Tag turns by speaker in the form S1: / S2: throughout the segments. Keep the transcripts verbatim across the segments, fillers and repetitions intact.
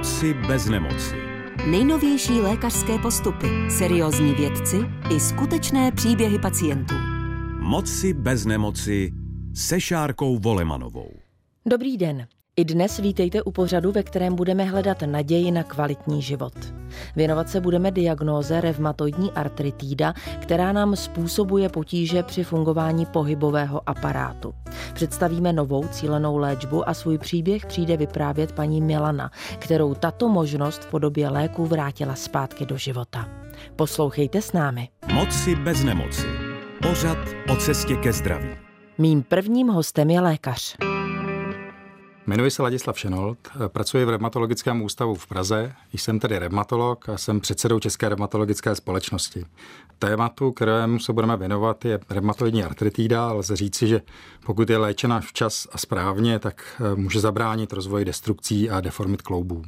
S1: Moci bez nemoci.
S2: Nejnovější lékařské postupy, seriózní vědci i skutečné příběhy pacientů.
S1: Moci bez nemoci se Šárkou Volemanovou.
S3: Dobrý den. I dnes vítejte u pořadu, ve kterém budeme hledat naději na kvalitní život. Věnovat se budeme diagnóze revmatoidní artritída, která nám způsobuje potíže při fungování pohybového aparátu. Představíme novou cílenou léčbu a svůj příběh přijde vyprávět paní Milana, kterou tato možnost v podobě léku vrátila zpátky do života. Poslouchejte s námi.
S1: Moci bez nemoci. Pořad o cestě ke zdraví.
S3: Mým prvním hostem je lékař.
S4: Jmenuji se Ladislav Šenold, pracuji v revmatologickém ústavu v Praze, jsem tedy revmatolog a jsem předsedou České revmatologické společnosti. Tématu, kterému se budeme věnovat, je revmatoidní artritída. Lze říci, že pokud je léčena včas a správně, tak může zabránit rozvoji destrukcí a deformit kloubů.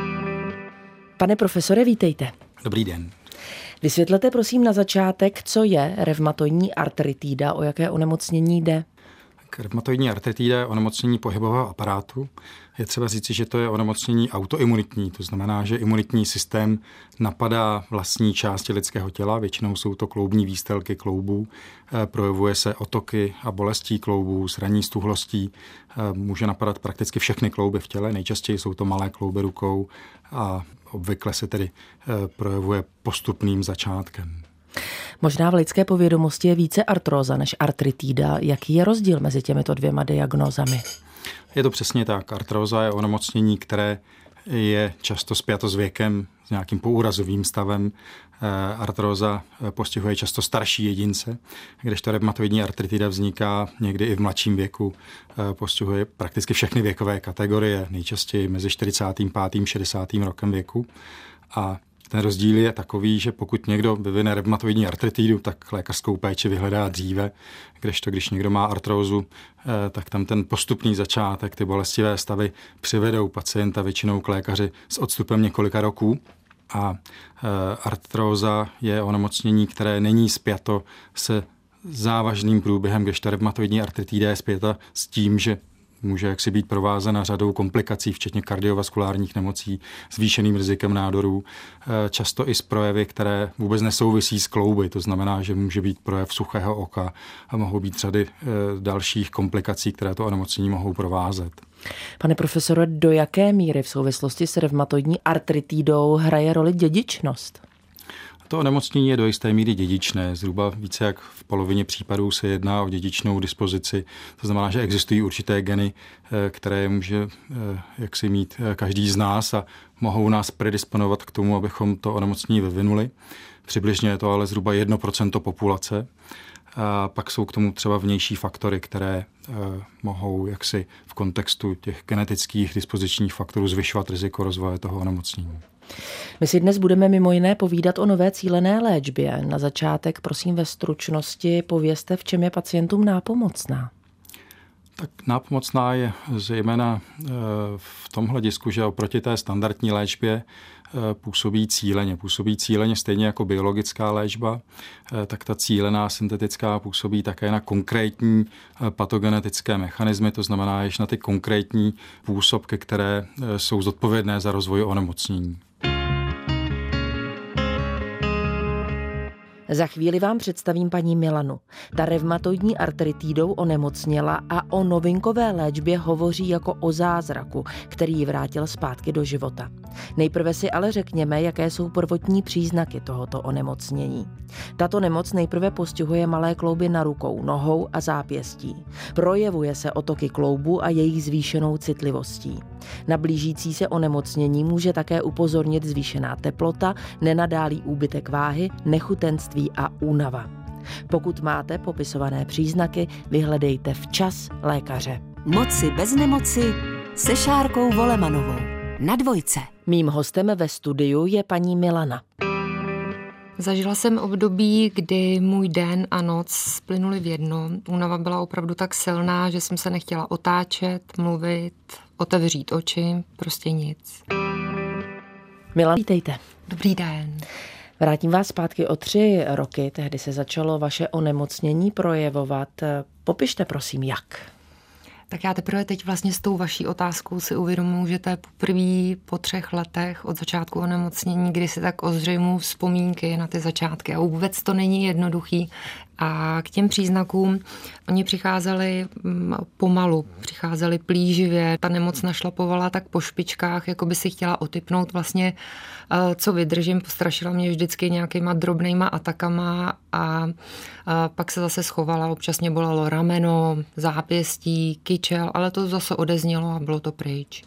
S3: Pane profesore, vítejte.
S4: Dobrý den.
S3: Vysvětlete prosím na začátek, co je revmatoidní artritída, o jaké onemocnění jde.
S4: Revmatoidní artritída je onemocnění pohybového aparátu. Je třeba říci, že to je onemocnění autoimunitní, to znamená, že imunitní systém napadá vlastní části lidského těla, většinou jsou to kloubní výstelky kloubů, projevuje se otoky a bolestí kloubů, s ranní stuhlostí, může napadat prakticky všechny klouby v těle, nejčastěji jsou to malé klouby rukou a obvykle se tedy projevuje postupným začátkem.
S3: Možná v lidské povědomosti je více artróza než artritída. Jaký je rozdíl mezi těmito dvěma diagnózami?
S4: Je to přesně tak. Artróza je onemocnění, které je často spjato s věkem, s nějakým poúrazovým stavem. Artróza postihuje často starší jedince, kdežto revmatoidní artritida vzniká někdy i v mladším věku. Postihuje prakticky všechny věkové kategorie, nejčastěji mezi čtyřicátým pátým a šedesátým rokem věku. A ten rozdíl je takový, že pokud někdo vyvine revmatoidní artritidu, tak lékařskou péči vyhledá dříve, kdežto když někdo má artrózu, tak tam ten postupný začátek, ty bolestivé stavy přivedou pacienta většinou k lékaři s odstupem několika roků. A artróza je onemocnění, které není spjato se závažným průběhem, kdežto revmatoidní artritida je spjata s tím, že může jaksi být provázena řadou komplikací, včetně kardiovaskulárních nemocí, zvýšeným rizikem nádorů, často i s projevy, které vůbec nesouvisí s klouby, to znamená, že může být projev suchého oka a mohou být řady dalších komplikací, které to onemocnění mohou provázet.
S3: Pane profesore, do jaké míry v souvislosti s revmatoidní artritidou hraje roli dědičnost?
S4: To onemocnění je do jisté míry dědičné. Zhruba více jak v polovině případů se jedná o dědičnou dispozici. To znamená, že existují určité geny, které může jaksi mít každý z nás a mohou nás predisponovat k tomu, abychom to onemocnění vyvinuli. Přibližně je to ale zhruba jedno procento populace. A pak jsou k tomu třeba vnější faktory, které eh, mohou jaksi v kontextu těch genetických dispozičních faktorů zvyšovat riziko rozvoje toho onemocnění.
S3: My si dnes budeme mimo jiné povídat o nové cílené léčbě. Na začátek, prosím, ve stručnosti povězte, v čem je pacientům nápomocná.
S4: Tak nápomocná je zejména v tom hledisku, že oproti té standardní léčbě působí cíleně. Působí cíleně stejně jako biologická léčba, tak ta cílená syntetická působí také na konkrétní patogenetické mechanismy, to znamená již na ty konkrétní působky, které jsou zodpovědné za rozvoj onemocnění.
S3: Za chvíli vám představím paní Milanu. Ta revmatoidní artritidou onemocněla a o novinkové léčbě hovoří jako o zázraku, který ji vrátil zpátky do života. Nejprve si ale řekněme, jaké jsou prvotní příznaky tohoto onemocnění. Tato nemoc nejprve postihuje malé klouby na rukou, nohou a zápěstí. Projevuje se otoky kloubů a jejich zvýšenou citlivostí. Na blížící se onemocnění může také upozornit zvýšená teplota, nenadálý úbytek váhy, nechutenství a únava. Pokud máte popisované příznaky, vyhledejte včas lékaře.
S2: Moci bez nemoci se Šárkou Volemanovou. Na dvojce.
S3: Mým hostem ve studiu je paní Milana.
S5: Zažila jsem období, kdy můj den a noc splynuly v jedno. Únava byla opravdu tak silná, že jsem se nechtěla otáčet, mluvit, otevřít oči, prostě nic.
S3: Milana, vítejte.
S5: Dobrý den.
S3: Vrátím vás zpátky o tři roky, tehdy se začalo vaše onemocnění projevovat. Popište prosím, jak.
S5: Tak já teprve teď vlastně s tou vaší otázkou si uvědomuji, že to je poprvé po třech letech od začátku onemocnění, kdy si tak ozřejmu vzpomínky na ty začátky. A vůbec to není jednoduchý. A k těm příznakům oni přicházeli pomalu, přicházeli plíživě. Ta nemoc našlapovala tak po špičkách, jako by si chtěla otypnout vlastně, co vydržím. Postrašila mě vždycky nějakýma drobnýma atakama a pak se zase schovala. Občas mě bolelo rameno, zápěstí, kyčel, ale to zase odeznělo a bylo to pryč.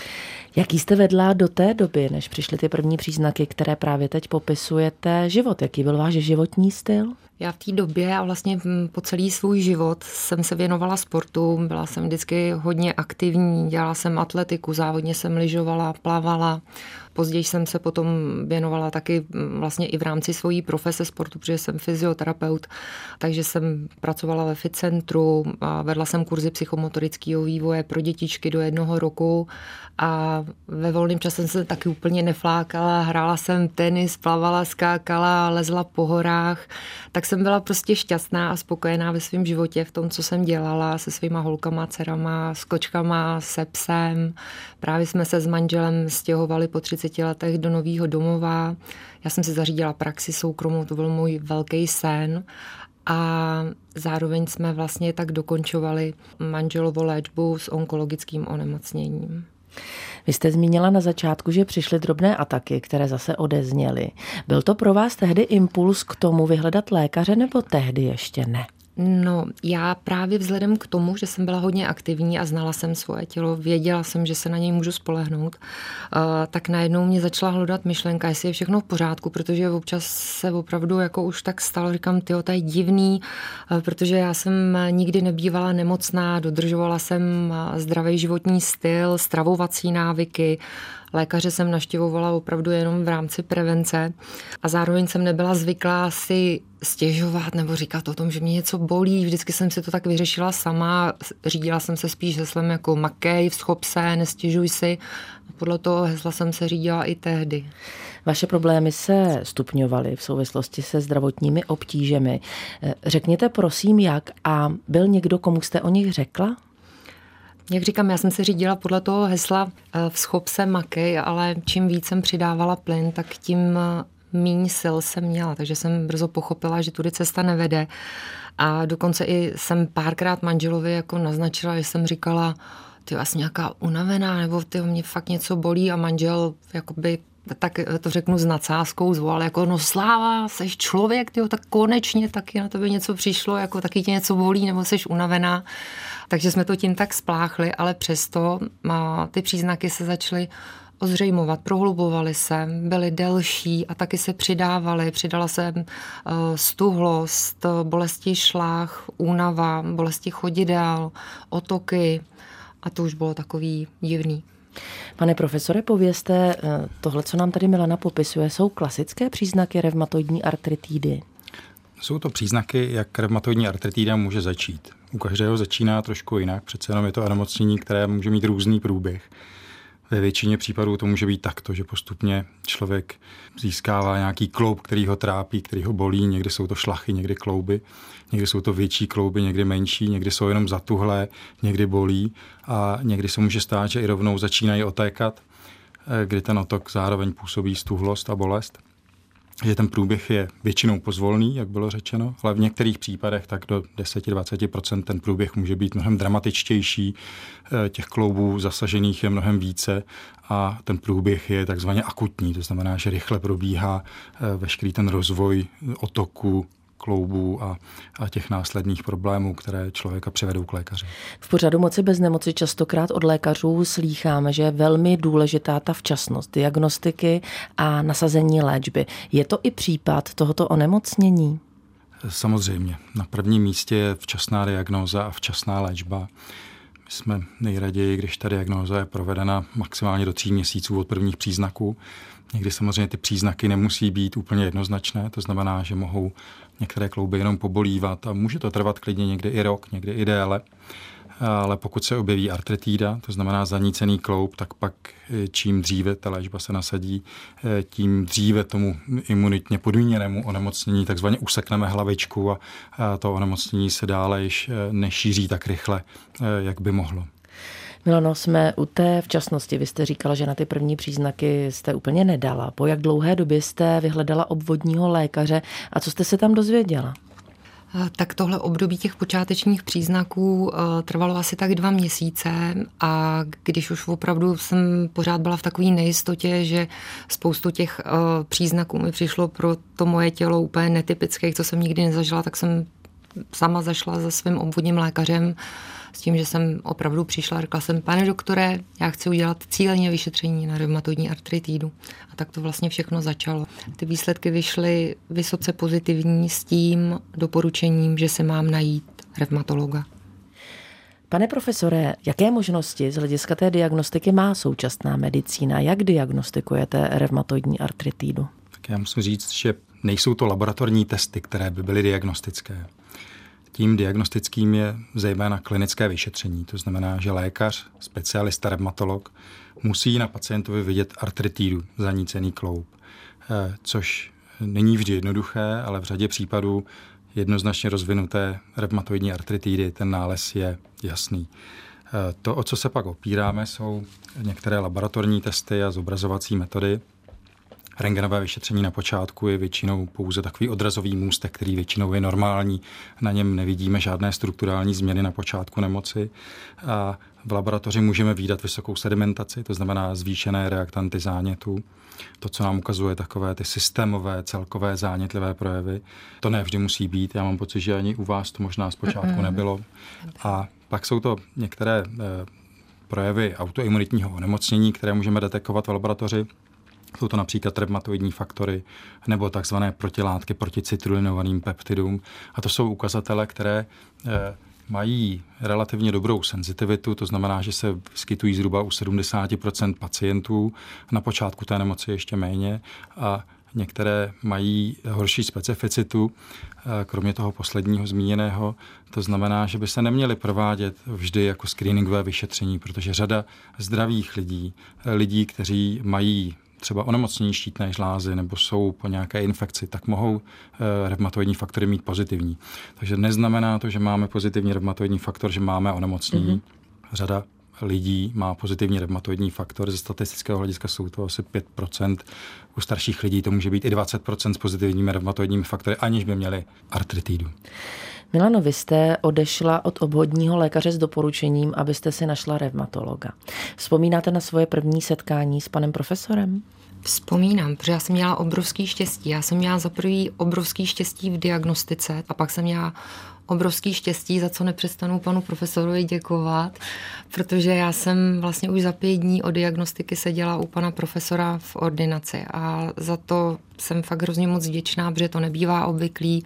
S3: Jaký jste vedla do té doby, než přišly ty první příznaky, které právě teď popisujete, život? Jaký byl váš životní styl?
S5: Já v té době a vlastně po celý svůj život jsem se věnovala sportu, byla jsem vždycky hodně aktivní, dělala jsem atletiku, závodně jsem lyžovala, plavala. Později jsem se potom věnovala taky vlastně i v rámci svojí profese sportu, protože jsem fyzioterapeut, takže jsem pracovala ve fitcentru a vedla jsem kurzy psychomotorického vývoje pro dětičky do jednoho roku a ve volném čase jsem se taky úplně neflákala, hrála jsem tenis, plavala, skákala, lezla po horách, tak jsem byla prostě šťastná a spokojená ve svém životě v tom, co jsem dělala se svýma holkama, dcerama, s kočkama, se psem. Právě jsme se s manželem stěhovali po třiceti letech do nového domova. Já jsem si zařídila praxi soukromou, to byl můj velký sen. A zároveň jsme vlastně tak dokončovali manželovu léčbu s onkologickým onemocněním.
S3: Vy jste zmínila na začátku, že přišly drobné ataky, které zase odezněly. Byl to pro vás tehdy impuls k tomu vyhledat lékaře, nebo tehdy ještě ne?
S5: No, já právě vzhledem k tomu, že jsem byla hodně aktivní a znala jsem svoje tělo, věděla jsem, že se na něj můžu spolehnout, tak najednou mě začala hledat myšlenka, jestli je všechno v pořádku, protože občas se opravdu jako už tak stalo, říkám, tyjo, to je divný, protože já jsem nikdy nebývala nemocná, dodržovala jsem zdravý životní styl, stravovací návyky, lékaře jsem navštěvovala opravdu jenom v rámci prevence a zároveň jsem nebyla zvyklá si stěžovat nebo říkat o tom, že mě něco bolí. Vždycky jsem si to tak vyřešila sama. Řídila jsem se spíš heslem jako makej, vzchop se, nestěžuj si. A podle toho hesla jsem se řídila i tehdy.
S3: Vaše problémy se stupňovaly v souvislosti se zdravotními obtížemi. Řekněte prosím, jak a byl někdo, komu jste o nich řekla?
S5: Jak říkám, já jsem se řídila podle toho hesla vzchop se, makej, ale čím víc jsem přidávala plyn, tak tím míň sil jsem měla, takže jsem brzo pochopila, že tudy cesta nevede. A dokonce i jsem párkrát manželovi jako naznačila, že jsem říkala, ty asi nějaká unavená, nebo ty mě fakt něco bolí a manžel jakoby tak to řeknu s nadsázkou, zvolal jako no Sláva, seš člověk, tyjo, tak konečně taky na tebe něco přišlo, jako taky tě něco bolí, nebo seš unavená. Takže jsme to tím tak spláchli, ale přesto a, ty příznaky se začaly ozřejmovat, prohlubovaly se, byly delší a taky se přidávaly. Přidala se uh, stuhlost, bolesti šlách, únava, bolesti chodidel, otoky a to už bylo takový divný.
S3: Pane profesore, povězte, tohle, co nám tady Milana popisuje, jsou klasické příznaky revmatoidní artritidy?
S4: Jsou to příznaky, jak revmatoidní artritída může začít. U každého začíná trošku jinak, přece jenom je to onemocnění, které může mít různý průběh. Ve většině případů to může být takto, že postupně člověk získává nějaký kloub, který ho trápí, který ho bolí. Někdy jsou to šlachy, někdy klouby, někdy jsou to větší klouby, někdy menší, někdy jsou jenom zatuhlé, někdy bolí a někdy se může stát, že i rovnou začínají otékat, kdy ten otok zároveň působí stuhlost a bolest. Že ten průběh je většinou pozvolný, jak bylo řečeno, ale v některých případech tak do deset až dvacet procent ten průběh může být mnohem dramatičtější, těch kloubů zasažených je mnohem více a ten průběh je takzvaně akutní, to znamená, že rychle probíhá veškerý ten rozvoj otoku, kloubů a, a těch následných problémů, které člověka přivedou k lékaři.
S3: V pořadu Moci bez nemoci častokrát od lékařů slýcháme, že je velmi důležitá ta včasnost diagnostiky a nasazení léčby. Je to i případ tohoto onemocnění?
S4: Samozřejmě. Na prvním místě je včasná diagnóza a včasná léčba. My jsme nejraději, když ta diagnóza je provedena maximálně do tří měsíců od prvních příznaků. Někdy samozřejmě ty příznaky nemusí být úplně jednoznačné, to znamená, že mohou některé klouby jenom pobolívat a může to trvat klidně někdy i rok, někdy i déle. ale pokud se objeví artritída, to znamená zanícený kloub, tak pak čím dříve ta léčba se nasadí, tím dříve tomu imunitně podmíněnému onemocnění takzvaně usekneme hlavičku a to onemocnění se dále již nešíří tak rychle, jak by mohlo.
S3: Milano, jsme u té včasnosti. Vy jste říkala, že na ty první příznaky jste úplně nedala. Po jak dlouhé době jste vyhledala obvodního lékaře a co jste se tam dozvěděla?
S5: Tak tohle období těch počátečních příznaků trvalo asi tak dva měsíce a když už opravdu jsem pořád byla v takové nejistotě, že spoustu těch příznaků mi přišlo pro to moje tělo úplně netypických, co jsem nikdy nezažila, tak jsem sama zašla za svým obvodním lékařem s tím, že jsem opravdu přišla a řekla jsem, pane doktore, já chci udělat cíleně vyšetření na reumatoidní artritidu. A tak to vlastně všechno začalo. Ty výsledky vyšly vysoce pozitivní s tím doporučením, že se mám najít revmatologa.
S3: Pane profesore, jaké možnosti z hlediska té diagnostiky má současná medicína? Jak diagnostikujete revmatoidní artritidu?
S4: Tak já musím říct, že nejsou to laboratorní testy, které by byly diagnostické. Tím diagnostickým je zejména klinické vyšetření. To znamená, že lékař, specialista, revmatolog musí na pacientovi vidět artritidu, zanícený kloub, což není vždy jednoduché, ale v řadě případů jednoznačně rozvinuté revmatoidní artritidy ten nález je jasný. To, o co se pak opíráme, jsou některé laboratorní testy a zobrazovací metody. Rentgenové vyšetření na počátku je většinou pouze takový odrazový můstek, který většinou je normální. Na něm nevidíme žádné strukturální změny na počátku nemoci. A v laboratoři můžeme vídat vysokou sedimentaci, to znamená zvýšené reaktanty zánětů. To, co nám ukazuje takové ty systémové, celkové zánětlivé projevy. To ne vždy musí být. Já mám pocit, že ani u vás to možná zpočátku nebylo. A pak jsou to některé eh, projevy autoimunitního onemocnění, které můžeme detekovat v laboratoři. Jsou to například revmatoidní faktory nebo takzvané protilátky proti citrulinovaným peptidům. A to jsou ukazatele, které eh, mají relativně dobrou senzitivitu, to znamená, že se vyskytují zhruba u sedmdesát procent pacientů, na počátku té nemoci ještě méně a některé mají horší specificitu, kromě toho posledního zmíněného. To znamená, že by se neměly provádět vždy jako screeningové vyšetření, protože řada zdravých lidí, lidí, kteří mají třeba onemocnění štítné žlázy nebo jsou po nějaké infekci, tak mohou e, revmatoidní faktory mít pozitivní. Takže neznamená to, že máme pozitivní revmatoidní faktor, že máme onemocnění. Mm-hmm. Řada lidí má pozitivní revmatoidní faktor. Ze statistického hlediska jsou to asi pět procent. U starších lidí to může být i dvacet procent s pozitivními revmatoidními faktory, aniž by měli artritidu.
S3: Milano, vy jste odešla od obvodního lékaře s doporučením, abyste si našla revmatologa. Vzpomínáte na svoje první setkání s panem profesorem?
S5: Vzpomínám, protože já jsem měla obrovský štěstí. Já jsem měla za prvý obrovský štěstí v diagnostice a pak jsem měla obrovský štěstí, za co nepřestanu panu profesorovi děkovat, protože já jsem vlastně už za pět dní od diagnostiky seděla u pana profesora v ordinaci a za to jsem fakt hrozně moc vděčná, protože to nebývá obvyklý.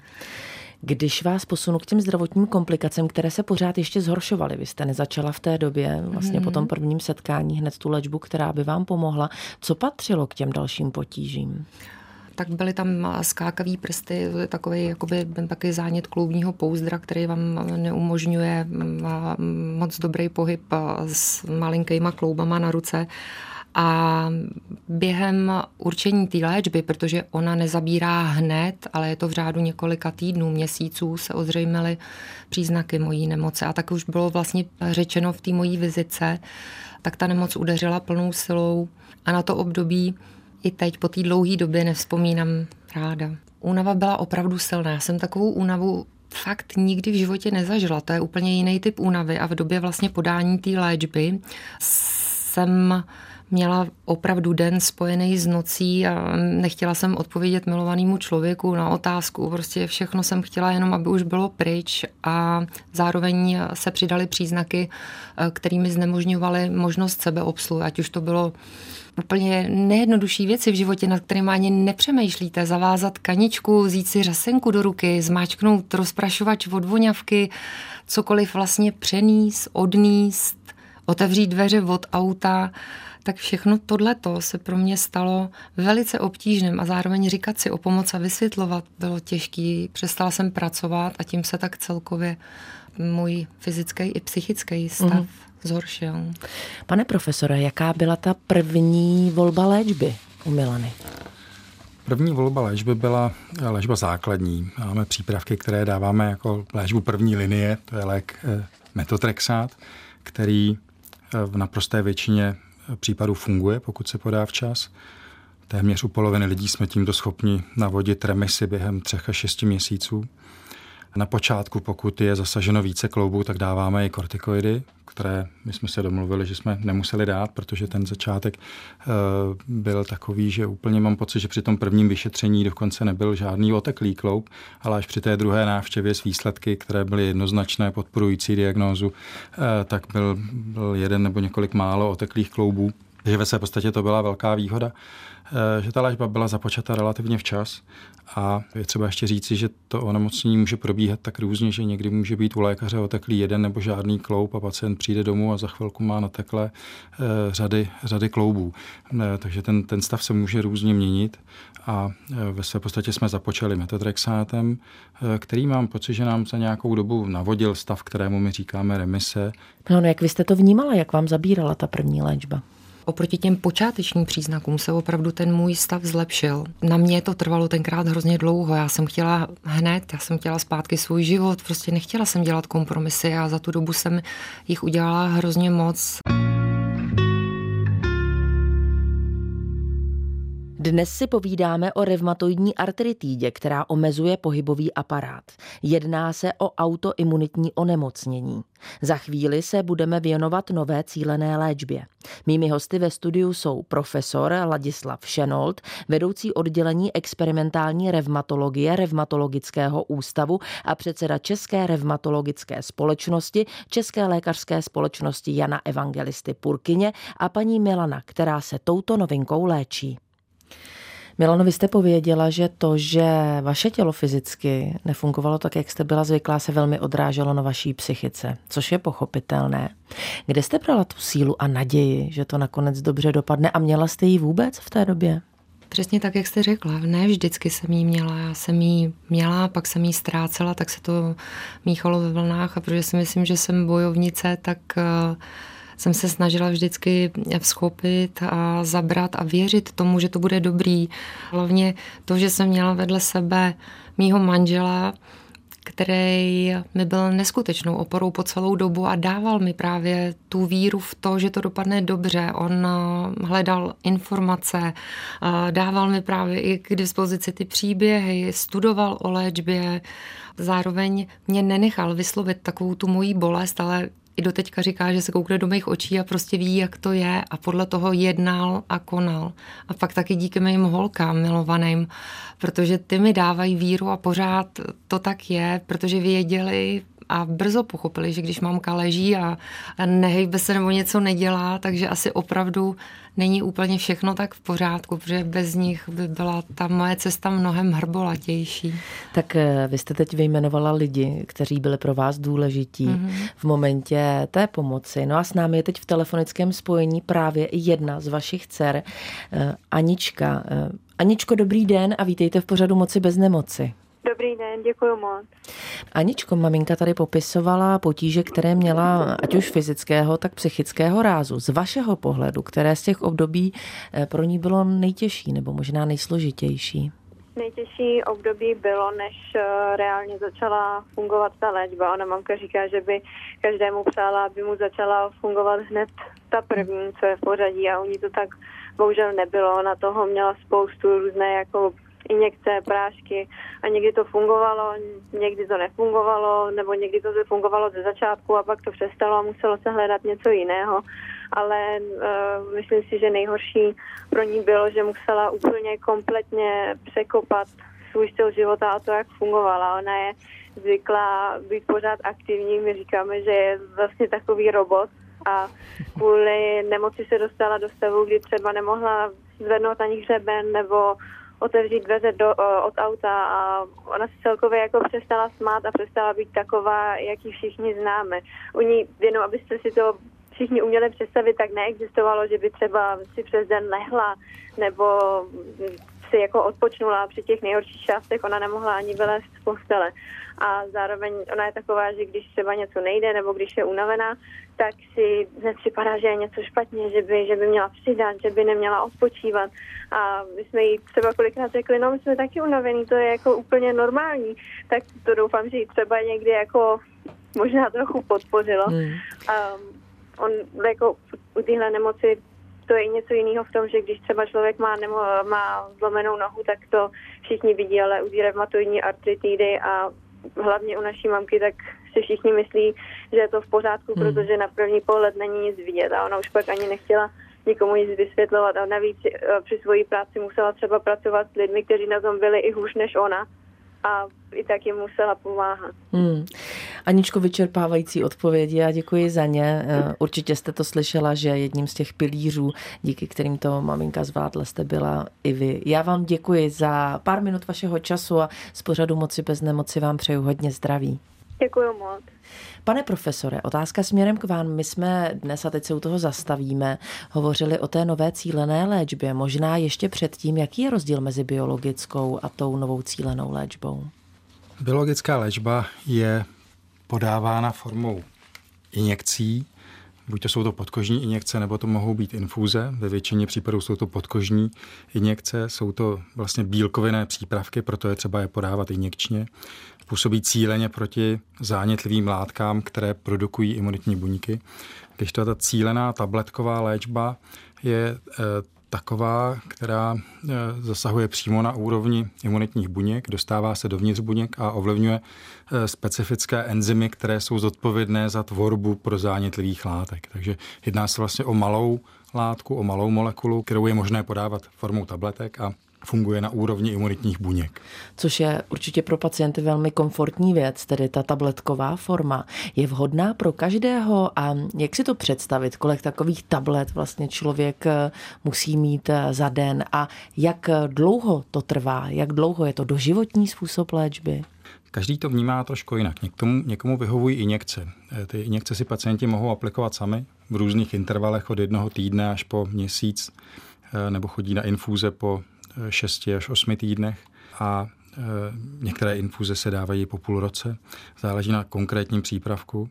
S3: Když vás posunu k těm zdravotním komplikacím, které se pořád ještě zhoršovaly, vy jste nezačala v té době, vlastně mm. po tom prvním setkání hned tu léčbu, která by vám pomohla. Co patřilo k těm dalším potížím?
S5: Tak byly tam skákavý prsty, takový jakoby taky zánět kloubního pouzdra, který vám neumožňuje moc dobrý pohyb s malinkýma kloubama na ruce. A během určení té léčby, protože ona nezabírá hned, ale je to v řádu několika týdnů, měsíců, se ozřejmily příznaky mojí nemoci. A tak už bylo vlastně řečeno v té mojí vizitce, tak ta nemoc udeřila plnou silou a na to období i teď po té dlouhé době nevzpomínám ráda. Únava byla opravdu silná. Já jsem takovou únavu fakt nikdy v životě nezažila. To je úplně jiný typ únavy a v době vlastně podání té léčby jsem měla opravdu den spojený s nocí a nechtěla jsem odpovědět milovanému člověku na otázku. Prostě všechno jsem chtěla jenom, aby už bylo pryč a zároveň se přidaly příznaky, kterými znemožňovaly možnost sebeobsluhy. Ať už to bylo úplně nejjednodušší věci v životě, nad kterými ani nepřemýšlíte. Zavázat kaničku, vzít si řasenku do ruky, zmáčknout rozprašovač od voňavky, cokoliv vlastně přenést, odníst, otevřít dveře od auta, tak všechno tohleto se pro mě stalo velice obtížným a zároveň říkat si o pomoc a vysvětlovat bylo těžký. Přestala jsem pracovat a tím se tak celkově můj fyzický i psychický stav mm. zhoršil.
S3: Pane profesore, jaká byla ta první volba léčby u Milany?
S4: První volba léčby byla léčba základní. Máme přípravky, které dáváme jako léčbu první linie, to je lék metotrexát, který v naprosté většině případů funguje, pokud se podá včas. Téměř u poloviny lidí jsme tímto schopni navodit remisi během třech až šesti měsíců. Na počátku, pokud je zasaženo více kloubů, tak dáváme i kortikoidy, které my jsme se domluvili, že jsme nemuseli dát, protože ten začátek uh, byl takový, že úplně mám pocit, že při tom prvním vyšetření dokonce nebyl žádný oteklý kloub, ale až při té druhé návštěvě s výsledky, které byly jednoznačné, podporující diagnózu, uh, tak byl, byl jeden nebo několik málo oteklých kloubů. Takže ve své podstatě to byla velká výhoda, že ta léčba byla započata relativně včas a je třeba ještě říci, že to onemocnění může probíhat tak různě, že někdy může být u lékaře oteklý jeden nebo žádný kloub a pacient přijde domů a za chvilku má nateklé řady, řady kloubů. Takže ten, ten stav se může různě měnit a ve své podstatě jsme započali metotrexátem, který mám pocit, že nám za nějakou dobu navodil stav, kterému my říkáme remise.
S3: No, no jak vy jste to vnímala, jak vám zabírala ta první léčba?
S5: Oproti těm počátečním příznakům se opravdu ten můj stav zlepšil. Na mě to trvalo tenkrát hrozně dlouho. Já jsem chtěla hned, já jsem chtěla zpátky svůj život, prostě nechtěla jsem dělat kompromisy a za tu dobu jsem jich udělala hrozně moc.
S3: Dnes si povídáme o revmatoidní artritidě, která omezuje pohybový aparát. Jedná se o autoimunitní onemocnění. Za chvíli se budeme věnovat nové cílené léčbě. Mými hosty ve studiu jsou profesor Ladislav Šenold, vedoucí oddělení experimentální revmatologie Revmatologického ústavu a předseda České revmatologické společnosti, České lékařské společnosti Jana Evangelisty Purkyně a paní Milana, která se touto novinkou léčí. Milano, vy jste pověděla, že to, že vaše tělo fyzicky nefungovalo tak, jak jste byla zvyklá, se velmi odráželo na vaší psychice, což je pochopitelné. Kde jste brala tu sílu a naději, že to nakonec dobře dopadne a měla jste ji vůbec v té době?
S5: Přesně tak, jak jste řekla. Ne vždycky jsem jí měla. Já jsem jí měla, pak jsem jí ztrácela, tak se to míchalo ve vlnách a protože si myslím, že jsem bojovnice, tak jsem se snažila vždycky vzchopit a zabrat a věřit tomu, že to bude dobrý. Hlavně to, že jsem měla vedle sebe mýho manžela, který mi byl neskutečnou oporou po celou dobu a dával mi právě tu víru v to, že to dopadne dobře. On hledal informace, dával mi právě i k dispozici ty příběhy, studoval o léčbě, zároveň mě nenechal vyslovit takovou tu mojí bolest, ale i doteďka říká, že se koukne do mých očí a prostě ví, jak to je a podle toho jednal a konal. A pak taky díky mým holkám milovaným, protože ty mi dávají víru a pořád to tak je, protože věděli a brzo pochopili, že když mamka leží a, a nehejbe se nebo něco nedělá, takže asi opravdu není úplně všechno tak v pořádku, protože bez nich by byla ta moje cesta mnohem hrbolatější.
S3: Tak vy jste teď vyjmenovala lidi, kteří byli pro vás důležití mm-hmm. v momentě té pomoci. No a s námi je teď v telefonickém spojení právě jedna z vašich dcer, Anička. Aničko, dobrý den a vítejte v pořadu Moci bez nemoci.
S6: Dobrý den, děkuji moc.
S3: Aničko, maminka tady popisovala potíže, které měla ať už fyzického, tak psychického rázu. Z vašeho pohledu, které z těch období pro ní bylo nejtěžší nebo možná nejsložitější?
S6: Nejtěžší období bylo, než reálně začala fungovat ta léčba. Ona mamka říká, že by každému přála, aby mu začala fungovat hned ta první, co je v pořadí a u ní to tak bohužel nebylo. Ona toho měla spoustu různé jako injekce, prášky a někdy to fungovalo, někdy to nefungovalo, nebo někdy to fungovalo ze začátku a pak to přestalo a muselo se hledat něco jiného. Ale uh, myslím si, že nejhorší pro ní bylo, že musela úplně kompletně překopat svůj styl života a to, jak fungovala. Ona je zvyklá být pořád aktivní, my říkáme, že je vlastně takový robot a kvůli nemoci se dostala do stavu, kdy třeba nemohla zvednout ani hřeben nebo otevřít dveře do, od auta a ona se celkově jako přestala smát a přestala být taková, jak ji všichni známe. U ní, jenom abyste si to všichni uměli představit, tak neexistovalo, že by třeba si přes den lehla nebo si jako odpočnula při těch nejhorších částech, ona nemohla ani vylézt z postele. A zároveň ona je taková, že když třeba něco nejde nebo když je unavená, tak si nepřipadá, že je něco špatně, že by, že by měla přidat, že by neměla odpočívat. A my jsme jí třeba kolikrát řekli, no my jsme taky unavení, to je jako úplně normální. Tak to doufám, že jí třeba někdy jako možná trochu podpořilo. Hmm. Um, on jako u téhle nemoci to je něco jiného v tom, že když třeba člověk má, nemo, má zlomenou nohu, tak to všichni vidí, ale u té revmatoidní artritidy a hlavně u naší mamky, tak si všichni myslí, že je to v pořádku, hmm. protože na první pohled není nic vidět a ona už pak ani nechtěla nikomu nic vysvětlovat a navíc při svojí práci musela třeba pracovat s lidmi, kteří na tom byli i hůř než ona a i tak jim musela pomáhat.
S3: Hmm. Aničko, vyčerpávající odpovědi a děkuji za ně. Určitě jste to slyšela, že jedním z těch pilířů, díky kterým to maminka zvládla, jste byla i vy. Já vám děkuji za pár minut vašeho času a z pořadu Moci bez nemoci vám přeju hodně zdraví.
S6: Děkuji moc.
S3: Pane profesore, otázka směrem k vám. My jsme dnes, a teď se u toho zastavíme, hovořili o té nové cílené léčbě. Možná ještě předtím, jaký je rozdíl mezi biologickou a tou novou cílenou léčbou?
S4: Biologická léčba je podávána formou injekcí. Buď to jsou to podkožní injekce, nebo to mohou být infúze. Ve většině případů jsou to podkožní injekce. Jsou to vlastně bílkovinné přípravky, proto je třeba je podávat injekčně. Působí cíleně proti zánětlivým látkám, které produkují imunitní buňky. Když to ta cílená tabletková léčba je e, taková, která e, zasahuje přímo na úrovni imunitních buněk, dostává se dovnitř buněk a ovlivňuje e, specifické enzymy, které jsou zodpovědné za tvorbu prozánětlivých látek. Takže jedná se vlastně o malou látku, o malou molekulu, kterou je možné podávat formou tabletek a funguje na úrovni imunitních buněk.
S3: Což je určitě pro pacienty velmi komfortní věc, tedy ta tabletková forma. Je vhodná pro každého a jak si to představit, kolik takových tablet vlastně člověk musí mít za den a jak dlouho to trvá, jak dlouho je to doživotní způsob léčby?
S4: Každý to vnímá trošku jinak. Někomu, někomu vyhovují injekce. Ty injekce si pacienti mohou aplikovat sami v různých intervalech od jednoho týdne až po měsíc, nebo chodí na infúze po šesti až osmi týdnech a e, některé infuze se dávají po půl roce. Záleží na konkrétním přípravku.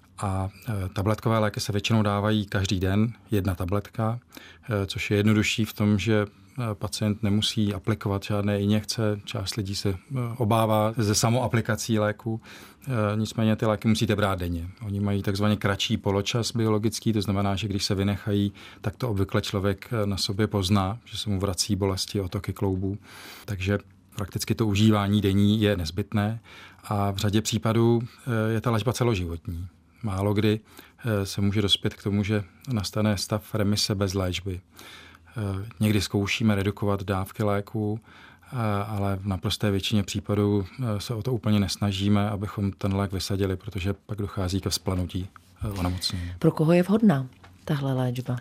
S4: A e, tabletkové léky se většinou dávají každý den, jedna tabletka, e, což je jednodušší v tom, že pacient nemusí aplikovat žádné injekce. Část lidí se obává ze samoaplikací léku. Nicméně ty léky musíte brát denně. Oni mají takzvaně kratší poločas biologický, to znamená, že když se vynechají, tak to obvykle člověk na sobě pozná, že se mu vrací bolesti, otoky kloubů. Takže prakticky to užívání denní je nezbytné a v řadě případů je ta léčba celoživotní. Málo kdy se může dospět k tomu, že nastane stav remise bez léčby. Někdy zkoušíme redukovat dávky léků, ale v naprosté většině případů se o to úplně nesnažíme, abychom ten lék vysadili, protože pak dochází ke vzplanutí onemocnění.
S3: Pro koho je vhodná tahle léčba?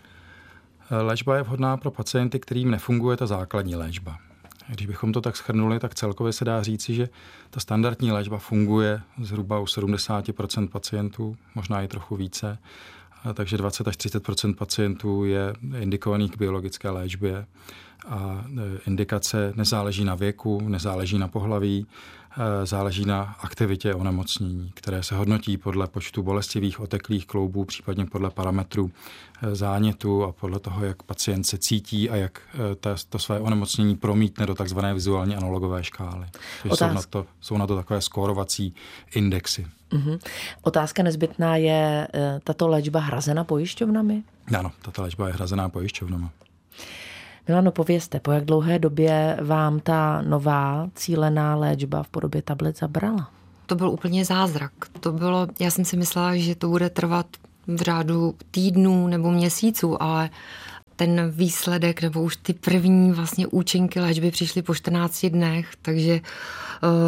S4: Léčba je vhodná pro pacienty, kterým nefunguje ta základní léčba. Když bychom to tak shrnuli, tak celkově se dá říci, že ta standardní léčba funguje zhruba u sedmdesát procent pacientů, možná i trochu více. Takže dvacet až třicet procent pacientů je indikovaných k biologické léčbě a indikace nezáleží na věku, nezáleží na pohlaví, záleží na aktivitě onemocnění, které se hodnotí podle počtu bolestivých oteklých kloubů, případně podle parametrů zánětu a podle toho, jak pacient se cítí a jak to své onemocnění promítne do takzvané vizuální analogové škály. Jsou na, to, jsou na to takové skórovací indexy.
S3: Uhum. Otázka nezbytná je, tato léčba hrazena pojišťovnami?
S4: Ano, tato léčba je hrazená pojišťovnami.
S3: Milano, povězte, po jak dlouhé době vám ta nová cílená léčba v podobě tablet zabrala?
S5: To byl úplně zázrak. To bylo, já jsem si myslela, že to bude trvat v řádu týdnů nebo měsíců, ale ten výsledek nebo už ty první vlastně účinky léčby přišly po čtrnácti dnech, takže uh,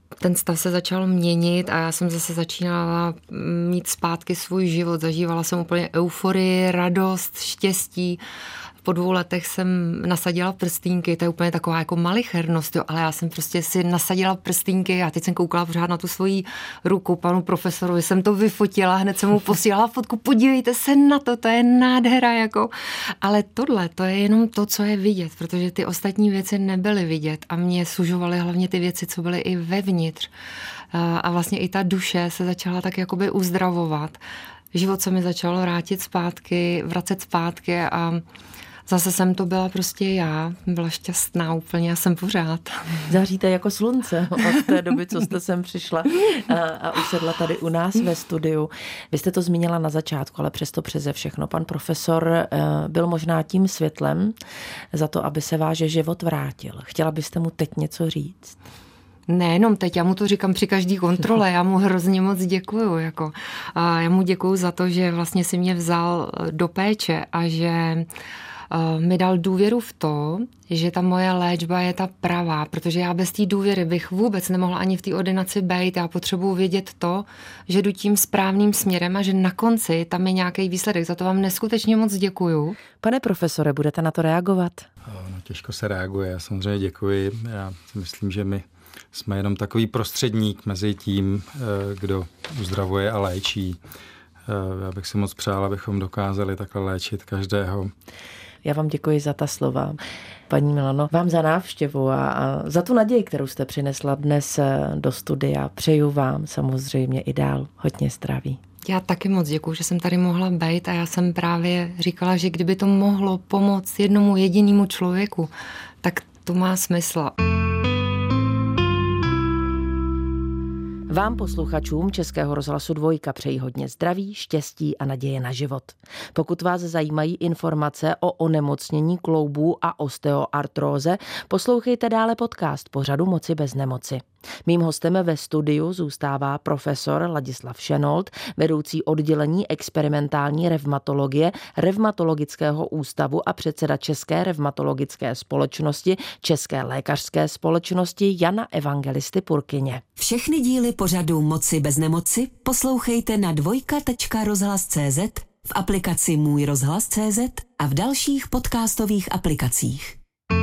S5: ten stav se začal měnit a já jsem zase začínala mít zpátky svůj život. Zažívala jsem úplně euforii, radost, štěstí. Po dvou letech jsem nasadila prstínky, to je úplně taková jako malichernost, jo, ale já jsem prostě si nasadila prstínky a teď jsem koukala pořád na tu svoji ruku panu profesorovi, jsem to vyfotila, hned jsem mu posílala fotku, podívejte se na to, to je nádhera, jako. Ale tohle, to je jenom to, co je vidět, protože ty ostatní věci nebyly vidět a mě sužovaly hlavně ty věci, co byly i vevnitř. A vlastně i ta duše se začala tak jakoby uzdravovat. Život se mi začal vrátit zpátky, vracet zpátky a zase jsem to byla prostě já, byla šťastná úplně a jsem pořád.
S3: Záříte jako slunce od té doby, co jste sem přišla a, a usedla tady u nás ve studiu. Vy jste to zmínila na začátku, ale přesto přeze všechno. Pan profesor byl možná tím světlem za to, aby se váš život vrátil. Chtěla byste mu teď něco říct?
S5: Nejenom teď, já mu to říkám při každý kontrole, já mu hrozně moc děkuju. Jako. A já mu děkuju za to, že vlastně si mě vzal do péče a že mi dal důvěru v to, že ta moje léčba je ta pravá, protože já bez té důvěry bych vůbec nemohla ani v té ordinaci být. Já potřebuji vědět to, že jdu tím správným směrem a že na konci tam je nějaký výsledek. Za to vám neskutečně moc děkuju.
S3: Pane profesore, budete na to reagovat?
S4: No, těžko se reaguje, já samozřejmě děkuji. Já si myslím, že my jsme jenom takový prostředník mezi tím, kdo uzdravuje a léčí. Já bych si moc přál, abychom dokázali takhle léčit každého.
S3: Já vám děkuji za ta slova. Paní Milano, vám za návštěvu a, a za tu naději, kterou jste přinesla dnes do studia. Přeju vám samozřejmě i dál hodně zdraví.
S5: Já taky moc děkuju, že jsem tady mohla být a já jsem právě říkala, že kdyby to mohlo pomoct jednomu jedinému člověku, tak to má smysl.
S3: Vám posluchačům Českého rozhlasu Dvojka přeji hodně zdraví, štěstí a naděje na život. Pokud vás zajímají informace o onemocnění kloubů a osteoartróze, poslouchejte dále podcast pořadu Moci bez nemoci. Mým hostem ve studiu zůstává profesor Ladislav Šenold, vedoucí oddělení experimentální revmatologie Revmatologického ústavu a předseda České revmatologické společnosti, České lékařské společnosti Jana Evangelisty Purkyně.
S2: Všechny díly pořadu Moci bez nemoci poslouchejte na dvojka tečka rozhlas tečka cé zet, v aplikaci Můj rozhlas tečka cé zet a v dalších podcastových aplikacích.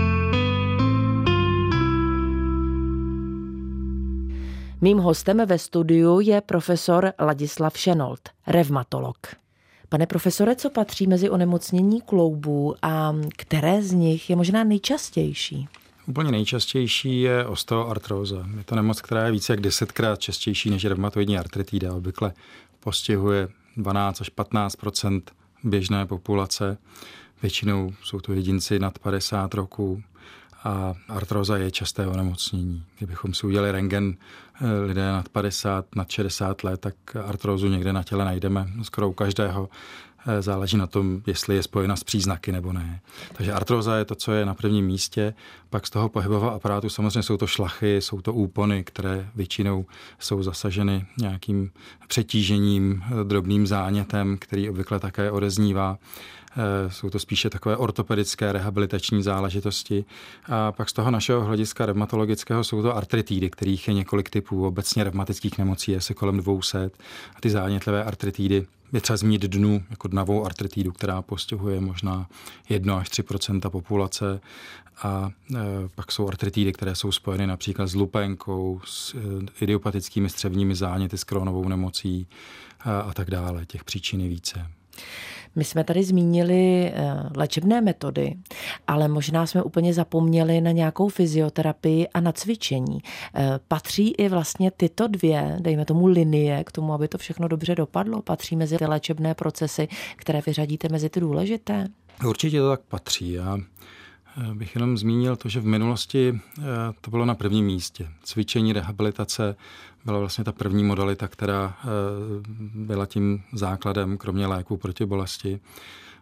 S3: Mým hostem ve studiu je profesor Ladislav Šenold, revmatolog. Pane profesore, co patří mezi onemocnění kloubů a které z nich je možná nejčastější?
S4: Úplně nejčastější je osteoartróza. Je to nemoc, která je více jak desetkrát častější než revmatoidní artritída. Obvykle postihuje dvanáct až patnáct procent běžné populace. Většinou jsou to jedinci nad padesát roků. A artróza je časté onemocnění. Kdybychom si udělali rentgen lidé nad padesát, nad šedesát let, tak artrózu někde na těle najdeme skoro u každého. Záleží na tom, jestli je spojena s příznaky nebo ne. Takže artróza je to, co je na prvním místě. Pak z toho pohybového aparátu samozřejmě jsou to šlachy, jsou to úpony, které většinou jsou zasaženy nějakým přetížením, drobným zánětem, který obvykle také odeznívá. Jsou to spíše takové ortopedické rehabilitační záležitosti. A pak z toho našeho hlediska revmatologického jsou to artritidy, kterých je několik typů. Obecně revmatických nemocí je se kolem dvě stě. A ty zánětlivé artritidy je třeba zmínit dnu, jako dnavou artritidu, která postihuje možná jedna až tři procenta populace. A e, pak jsou artritidy, které jsou spojeny například s lupénkou, s e, idiopatickými střevními záněty, s Crohnovou nemocí a, a tak dále. Těch příčin je více.
S3: My jsme tady zmínili léčebné metody, ale možná jsme úplně zapomněli na nějakou fyzioterapii a na cvičení. Patří i vlastně tyto dvě, dejme tomu linie, k tomu, aby to všechno dobře dopadlo? Patří mezi ty léčebné procesy, které vyřadíte mezi ty důležité?
S4: Určitě to tak patří. Já bych jenom zmínil to, že v minulosti to bylo na prvním místě. Cvičení, rehabilitace byla vlastně ta první modalita, která byla tím základem, kromě léků proti bolesti.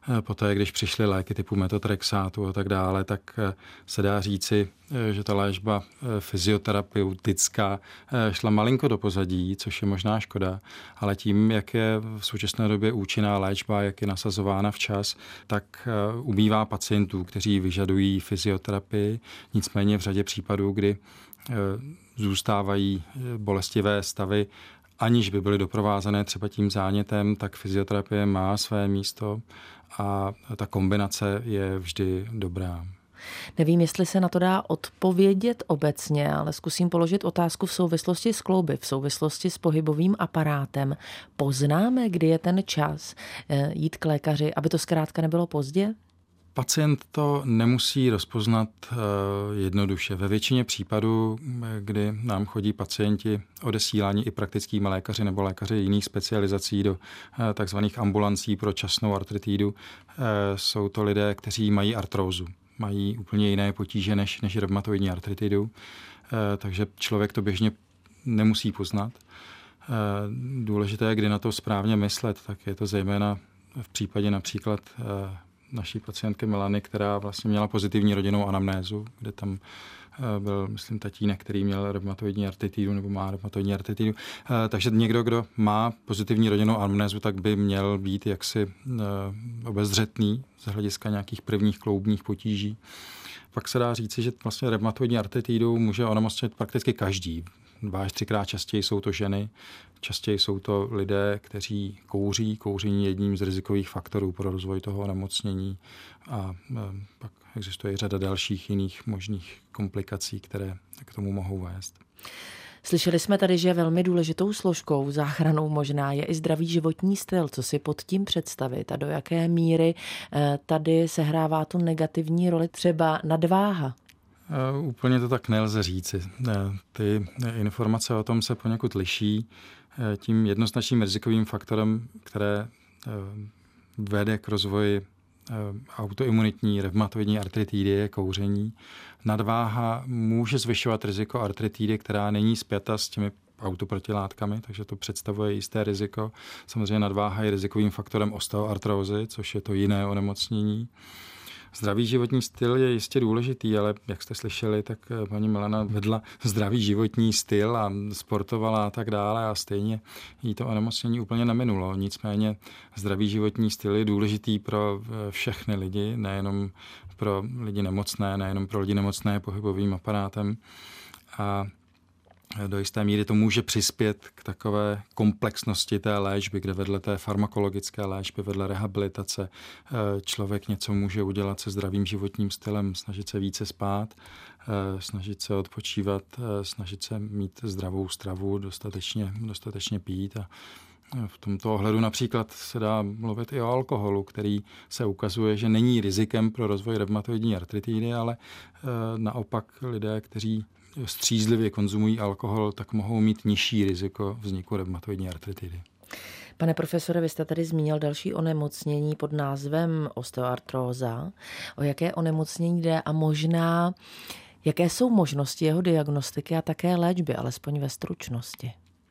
S4: poté, když přišly léky typu metotrexátu a tak dále, tak se dá říci, že ta léčba fyzioterapeutická šla malinko do pozadí, což je možná škoda, ale tím, jak je v současné době účinná léčba, jak je nasazována včas, tak ubývá pacientů, kteří vyžadují fyzioterapii, nicméně v řadě případů, kdy zůstávají bolestivé stavy, aniž by byly doprovázené třeba tím zánětem, tak fyzioterapie má své místo a ta kombinace je vždy dobrá.
S3: Nevím, jestli se na to dá odpovědět obecně, ale zkusím položit otázku v souvislosti s klouby, v souvislosti s pohybovým aparátem. Poznáme, kdy je ten čas jít k lékaři, aby to zkrátka nebylo pozdě?
S4: Pacient to nemusí rozpoznat jednoduše. Ve většině případů, kdy nám chodí pacienti odesílání i praktickými lékaři nebo lékaři jiných specializací do takzvaných ambulancí pro časnou artritidu, jsou to lidé, kteří mají artrózu. Mají úplně jiné potíže než, než reumatoidní artritidu, takže člověk to běžně nemusí poznat. Důležité je, kdy na to správně myslet, tak je to zejména v případě například naší pacientky Milany, která vlastně měla pozitivní rodinnou anamnézu, kde tam byl, myslím, tatínek, který měl reumatoidní artritidu nebo má reumatoidní artritidu. Takže někdo, kdo má pozitivní rodinnou anamnézu, tak by měl být jaksi obezřetný z hlediska nějakých prvních kloubních potíží. Pak se dá říci, že vlastně reumatoidní artritidu může onemocnit prakticky každý. Dva až třikrát častěji jsou to ženy, častěji jsou to lidé, kteří kouří. Kouření je jedním z rizikových faktorů pro rozvoj toho onemocnění a pak existuje i řada dalších jiných možných komplikací, které k tomu mohou vést.
S3: Slyšeli jsme tady, že velmi důležitou složkou, záchranou možná, je i zdravý životní styl. Co si pod tím představit a do jaké míry tady sehrává tu negativní roli třeba nadváha?
S4: Uh, úplně to tak nelze říci. Ty informace o tom se poněkud liší. Tím jednoznačným rizikovým faktorem, které vede k rozvoji autoimunitní reumatoidní artritidy, je kouření. Nadváha může zvyšovat riziko artritidy, která není spjata s těmi autoprotilátkami, takže to představuje jisté riziko. Samozřejmě nadváha je rizikovým faktorem osteoartrózy, což je to jiné onemocnění. Zdravý životní styl je jistě důležitý, ale jak jste slyšeli, tak paní Milana vedla zdravý životní styl a sportovala a tak dále a stejně jí to onemocnění úplně neminulo. Nicméně zdravý životní styl je důležitý pro všechny lidi, nejenom pro lidi nemocné, nejenom pro lidi nemocné pohybovým aparátem. A do jisté míry to může přispět k takové komplexnosti té léčby, kde vedle té farmakologické léčby, vedle rehabilitace člověk něco může udělat se zdravým životním stylem, snažit se více spát, snažit se odpočívat, snažit se mít zdravou stravu, dostatečně, dostatečně pít a v tomto ohledu například se dá mluvit i o alkoholu, který se ukazuje, že není rizikem pro rozvoj reumatoidní artritidy, ale naopak lidé, kteří střízlivě konzumují alkohol, tak mohou mít nižší riziko vzniku reumatoidní artritidy.
S3: Pane profesore, vy jste tady zmínil další onemocnění pod názvem osteoartróza. O jaké onemocnění jde a možná, jaké jsou možnosti jeho diagnostiky a také léčby, alespoň ve stručnosti?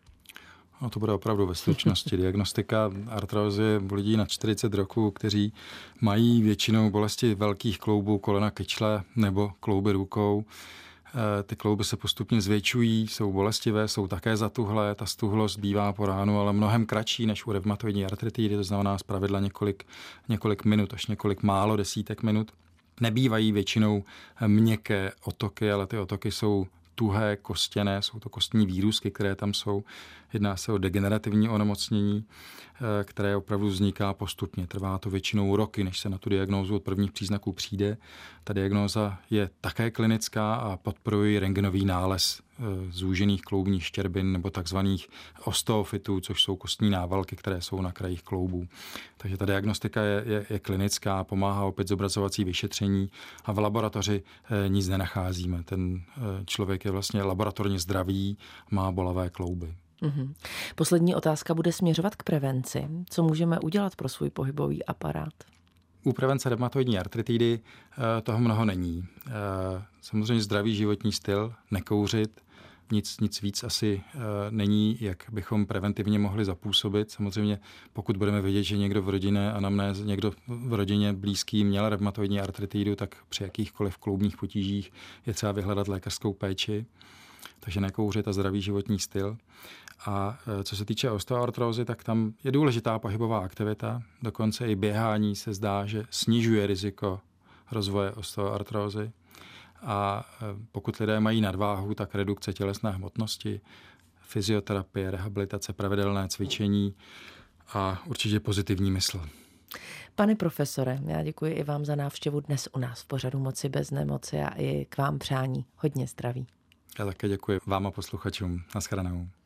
S4: No to bude opravdu ve stručnosti. Diagnostika artrózy u lidí na čtyřicet roků, kteří mají většinou bolesti velkých kloubů, kolena, kyčle nebo klouby rukou. Ty klouby se postupně zvětšují, jsou bolestivé, jsou také zatuhlé, ta stuhlost bývá po ránu, ale mnohem kratší než u reumatoidní artritidy, to znamená zpravidla několik, několik minut, až několik málo desítek minut. Nebývají většinou měkké otoky, ale ty otoky jsou tuhé, kostěné, jsou to kostní výrůzky, které tam jsou. Jedná se o degenerativní onemocnění, které opravdu vzniká postupně. Trvá to většinou roky, než se na tu diagnózu od prvních příznaků přijde. Ta diagnóza je také klinická a podporuje rentgenový nález zúžených kloubních štěrbin nebo takzvaných osteofytů, což jsou kostní návalky, které jsou na krajích kloubů. Takže ta diagnostika je, je, je klinická, pomáhá opět zobrazovací vyšetření a v laboratoři nic nenacházíme. Ten člověk je vlastně laboratorně zdravý, má bolavé klouby.
S3: Mm-hmm. Poslední otázka bude směřovat k prevenci. Co můžeme udělat pro svůj pohybový aparát?
S4: U prevence reumatoidní artritidy toho mnoho není. Samozřejmě zdravý životní styl, nekouřit, Nic, nic víc asi není, jak bychom preventivně mohli zapůsobit. Samozřejmě, pokud budeme vědět, že někdo v rodině anamnéze, někdo v rodině blízký měl reumatoidní artritidu, tak při jakýchkoliv kloubních potížích je třeba vyhledat lékařskou péči. Takže nekouřit a zdravý životní styl. A co se týče osteoartrózy, tak tam je důležitá pohybová aktivita. Dokonce i běhání se zdá, že snižuje riziko rozvoje osteoartrózy. A pokud lidé mají nadváhu, tak redukce tělesné hmotnosti, fyzioterapie, rehabilitace, pravidelné cvičení a určitě pozitivní mysl.
S3: Pane profesore, já děkuji i vám za návštěvu dnes u nás v pořadu Moci bez nemoci a i k vám přání hodně zdraví.
S4: Já také děkuji vám a posluchačům. Naschledanou.